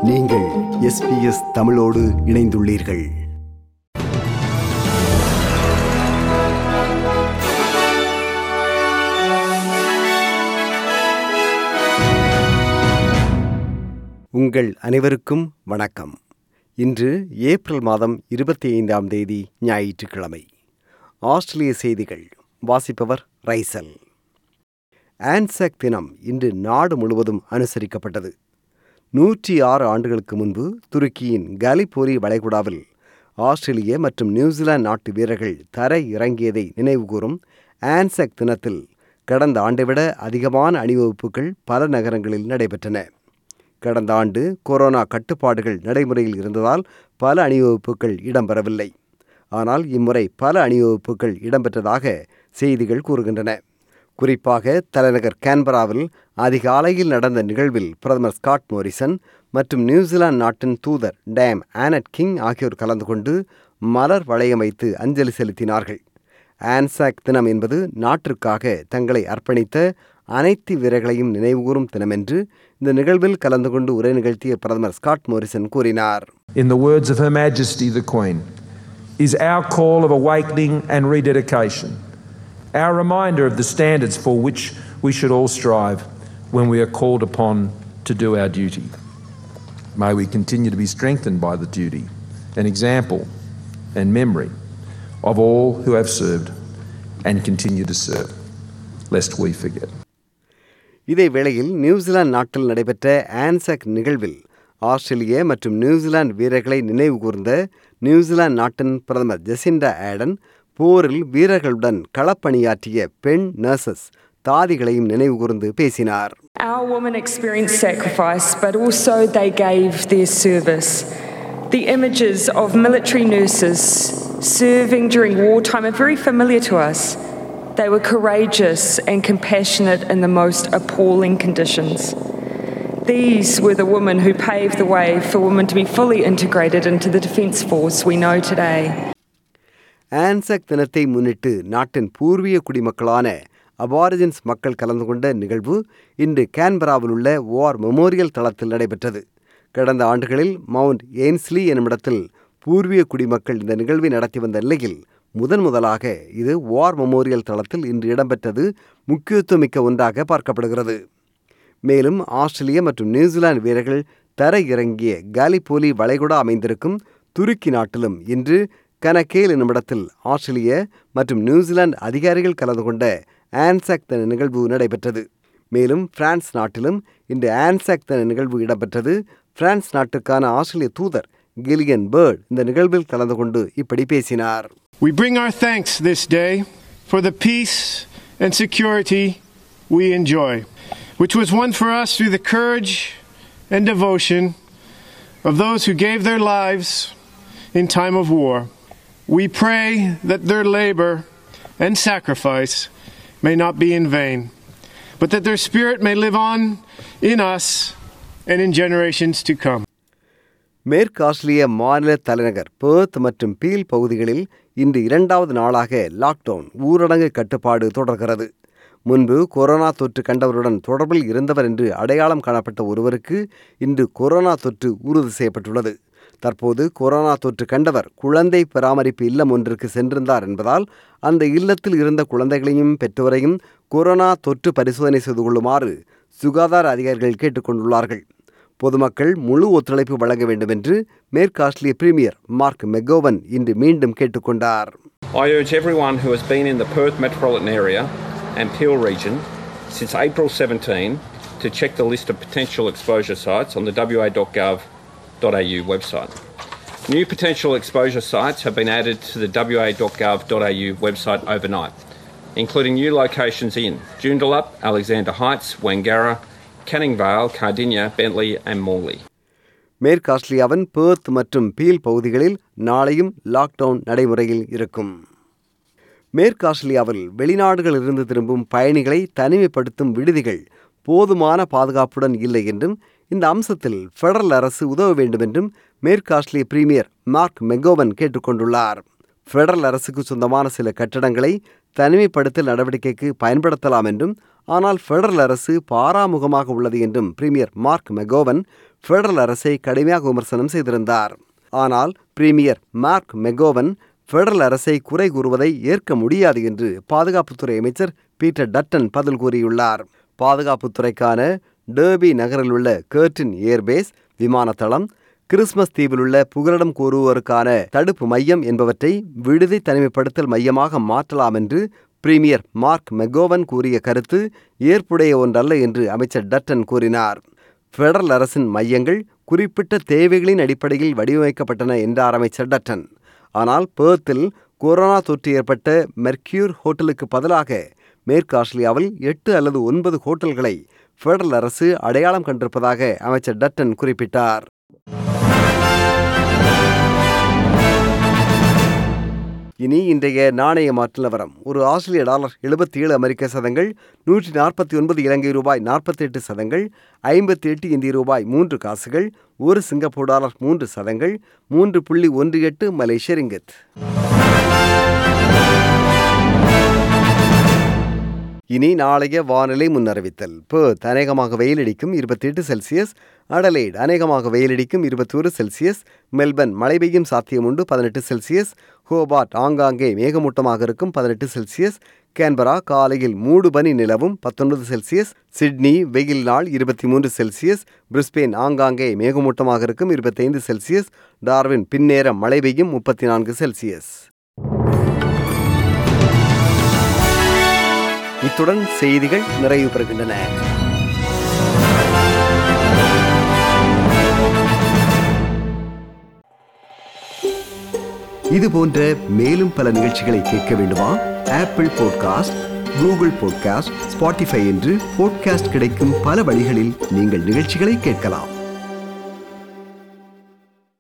நீங்கள் SBS தமிழோடு இணைந்துள்ளீர்கள். உங்கள் அனைவருக்கும் வணக்கம். இன்று ஏப்ரல் மாதம் 25ஆம் தேதி ஞாயிற்றுக்கிழமை. ஆஸ்திரேலிய செய்திகள் வாசிப்பவர் ரைசல். ஆன்சாக் தினம் இன்று நாடு முழுவதும் அனுசரிக்கப்பட்டது. 106 ஆண்டுகளுக்கு முன்பு துருக்கியின் கலிபோலி வளைகுடாவில் ஆஸ்திரேலிய மற்றும் நியூசிலாந்து நாட்டு வீரர்கள் தரை இறங்கியதை நினைவுகூரும் ஆன்சாக் தினத்தில் கடந்த ஆண்டை விட அதிகமான அணிவகுப்புகள் பல நகரங்களில் நடைபெற்றன. கடந்த ஆண்டு கொரோனா கட்டுப்பாடுகள் நடைமுறையில் இருந்ததால் பல அணிவகுப்புகள் இடம்பெறவில்லை. ஆனால் இம்முறை பல அணிவகுப்புகள் இடம்பெற்றதாக செய்திகள் கூறுகின்றன. குறிப்பாக தலைநகர் கேன்பராவில் அதிகாலையில் நடந்த நிகழ்வில் பிரதமர் ஸ்காட் மோரிசன் மற்றும் நியூசிலாந்து நாட்டின் தூதர் டேம் ஆனட் கிங் ஆகியோர் கலந்து கொண்டு மலர் வளையம் வைத்து அஞ்சலி செலுத்தினார்கள். ஆன்சாக் தினம் என்பது நாட்டிற்காக தங்களை அர்ப்பணித்த அனைத்து வீரர்களையும் நினைவுகூரும் தினம் என்று இந்த நிகழ்வில் கலந்து கொண்டு உரை நிகழ்த்திய பிரதமர் ஸ்காட் மோரிசன் கூறினார். In the words of Her Majesty the Queen, is our call of awakening and rededication, our reminder of the standards for which we should all strive when we are called upon to do our duty. May we continue to be strengthened by the duty, an example and memory of all who have served and continue to serve, lest we forget. இதே வேளையில் New Zealand நாட்டில் நடைபெற்ற Anzac நிகழ்வில் ஆஸ்திரேலிய மற்றும் New Zealand வீரர்களை நினைவு கூர்ந்த New Zealand நாட்டின் பிரதமர் ஜெசிண்டா ஆர்டன் போரில் வீரர்களுடன் களப்பணியாற்றிய பெண் நர்சஸ் தாதிகளையும் நினைவு கூர்ந்து பேசினார். Our women experienced sacrifice, but also they gave their service. The images of military nurses serving during wartime are very familiar to us. They were courageous and compassionate in the most appalling conditions. These were the women who paved the way for women to be fully integrated into the Defence Force we know today. Anzac தினத்தை முன்னிட்டு நாட்டின் பூர்வீக குடிமக்களான Aborigines மக்கள் கலந்து கொண்ட நிகழ்வு இன்று கேன்பராவில் உள்ள வார் மெமோரியல் தளத்தில் நடைபெற்றது. கடந்த ஆண்டுகளில் மவுண்ட் ஏன்ஸ்லி என்னுமிடத்தில் பூர்வீக குடிமக்கள் இந்த நிகழ்வை நடத்தி வந்த நிலையில் முதலாக இது வார் மெமோரியல் தளத்தில் இன்று இடம்பெற்றது முக்கியத்துவமிக்க ஒன்றாக பார்க்கப்படுகிறது. மேலும் ஆஸ்திரேலிய மற்றும் நியூசிலாந்து வீரர்கள் தரை இறங்கிய காலிபோலி வளைகுடா அமைந்திருக்கும் துருக்கி நாட்டிலும் இன்று கனகேல் என்னுமிடத்தில் ஆஸ்திரேலிய மற்றும் நியூசிலாந்து அதிகாரிகள் கலந்து கொண்ட ஆன்சாக் தின நிகழ்வு நடைபெற்றது. மேலும் பிரான்ஸ் நாட்டிலும் இன்று ஆன்சாக் தின நிகழ்வு இடம்பெற்றது. பிரான்ஸ் நாட்டுக்கான ஆஸ்திரேலிய தூதர் கிலியன் பேர்ட் இந்த நிகழ்வில் கலந்து கொண்டு இப்படி பேசினார். We bring our thanks this day for the peace and security we enjoy, which was won for us through the courage and devotion of those who gave their lives in time of war. We pray that their labor and sacrifice may not be in vain, but that their spirit may live on in us and in generations to come. மேற்கு ஆஸ்திரேலிய மாநில தலைநகர் Perth மற்றும் feel பகுதிகளில் இன்று 2வது நாளாக lockdown ஊரடங்கு கட்டுப்பாடு தொடர்கிறது. முன்பு கொரோனா தொற்று கண்டவருடன் தொடர்பில் இருந்தவர் என்று அடையாளம் காணப்பட்ட ஒருவருக்கு இன்று கொரோனா தொற்று உறுதி செய்யப்பட்டுள்ளது. தற்போது கொரோனா தொற்று கண்டவர் குழந்தை பராமரிப்பு இல்லம் ஒன்றிற்கு சென்றிருந்தார் என்பதால் அந்த இல்லத்தில் இருந்த குழந்தைகளையும் பெற்றோரையும் கொரோனா தொற்று பரிசோதனை செய்து கொள்ளுமாறு சுகாதார அதிகாரிகள் கேட்டுக்கொண்டுள்ளார்கள். பொதுமக்கள் முழு ஒத்துழைப்பு வழங்க வேண்டும் என்று மேற்கு ஆஸ்திரேலிய பிரீமியர் மார்க் மெகோவன் இன்று மீண்டும் கேட்டுக்கொண்டார். I urge everyone who has been in the Perth metropolitan area and Peel region since April 17 to check the list of potential exposure sites on the wa.gov.au website. New potential exposure sites have been added to the wa.gov.au website overnight, including new locations in Joondalup, Alexander Heights, Wangara, Canning Vale, Cardinia, Bentley and Morley. மேற்கு ஆஸ்திரேலியாவின் Perth மற்றும் feel பகுதிகளில் நாளையும் lockdown நடைமுறையில் இருக்கும். மேற்கு ஆஸ்திரேலியாவில் வெளிநாடுகளிலிருந்து திரும்பும் பயணிகளை தனிமைப்படுத்தும் விடுதிகள் போதுமான பாதுகாப்புடன் இல்லை என்றும் இந்த அம்சத்தில் ஃபெடரல் அரசு உதவ வேண்டும் என்றும் மேற்கு ஆஸ்திரேலிய பிரீமியர் மார்க் மெகோவன் கேட்டுக்கொண்டுள்ளார். ஃபெடரல் அரசுக்கு சொந்தமான சில கட்டடங்களை தனிமைப்படுத்தல் நடவடிக்கைக்கு பயன்படுத்தலாம் என்றும், ஆனால் ஃபெடரல் அரசு பாராமுகமாக உள்ளது என்றும் பிரீமியர் மார்க் மெகோவன் ஃபெடரல் அரசை கடுமையாக விமர்சனம் செய்திருந்தார். ஆனால் பிரீமியர் மார்க் மெகோவன் ஃபெடரல் அரசை குறை கூறுவதை ஏற்க முடியாது என்று பாதுகாப்புத்துறை அமைச்சர் பீட்டர் டட்டன் பதில் கூறியுள்ளார். பாதுகாப்புத்துறைக்கான டர்பி நகரில் உள்ள கர்டின் ஏர்பேஸ் விமானத்தளம், கிறிஸ்மஸ் தீவில் உள்ள புகலிடம் கோருவோருக்கான தடுப்பு மையம் என்பவற்றை விடுதி தனிமைப்படுத்தல் மையமாக மாற்றலாம் என்று பிரீமியர் மார்க் மெகோவன் கூறிய கருத்து ஏற்புடைய ஒன்றல்ல என்று அமைச்சர் டட்டன் கூறினார். ஃபெடரல் அரசின் மையங்கள் குறிப்பிட்ட தேவைகளின் அடிப்படையில் வடிவமைக்கப்பட்டன என்றார் அமைச்சர் டட்டன். ஆனால் பெர்த்தில் கொரோனா தொற்று ஏற்பட்ட மெர்க்யூர் ஹோட்டலுக்கு பதிலாக மேற்கு ஆஸ்திரேலியாவில் 8 அல்லது 9 ஹோட்டல்களை ஃபெடரல் அரசு அடையாளம் கண்டிருப்பதாக அமைச்சர் டட்டன் குறிப்பிட்டார். இனி இன்றைய நாணய மாற்று நிலவரம். ஒரு ஆஸ்திரேலிய டாலர் 77 அமெரிக்க சதங்கள், 149 இலங்கை ரூபாய் 48 சதங்கள், 58 இந்திய ரூபாய் 3 காசுகள், ஒரு சிங்கப்பூர் டாலர் 3 சதங்கள், 3.18 மலேசிய ரிங்கித். இனி நாளைய வானிலை முன்னறிவித்தல். பெர்த் அநேகமாக வெயிலடிக்கும் 28 செல்சியஸ், அடலைட் அநேகமாக வெயிலடிக்கும் 21 செல்சியஸ், மெல்பர்ன் மழை பெய்யும் சாத்தியமுண்டு 18 செல்சியஸ், ஹோபார்ட் ஆங்காங்கே மேகமூட்டமாக இருக்கும் 18 செல்சியஸ், கேன்பரா காலையில் மூடுபனி நிலவும் 19 செல்சியஸ், சிட்னி வெயில் நாள் 23 செல்சியஸ், பிரிஸ்பேன் ஆங்காங்கே மேகமூட்டமாக இருக்கும் 25 செல்சியஸ், டார்வின் பின்னேரம் மழை பெய்யும் 34 செல்சியஸ். இத்துடன் செய்திகள் நிறைவு பெறுகின்றன. இது போன்ற மேலும் பல நிகழ்ச்சிகளை கேட்க வேண்டுமா? Apple podcast, Google podcast, Spotify என்று பாட்காஸ்ட் கிடைக்கும் பல வழிகளில் நீங்கள் நிகழ்ச்சிகளை கேட்கலாம்.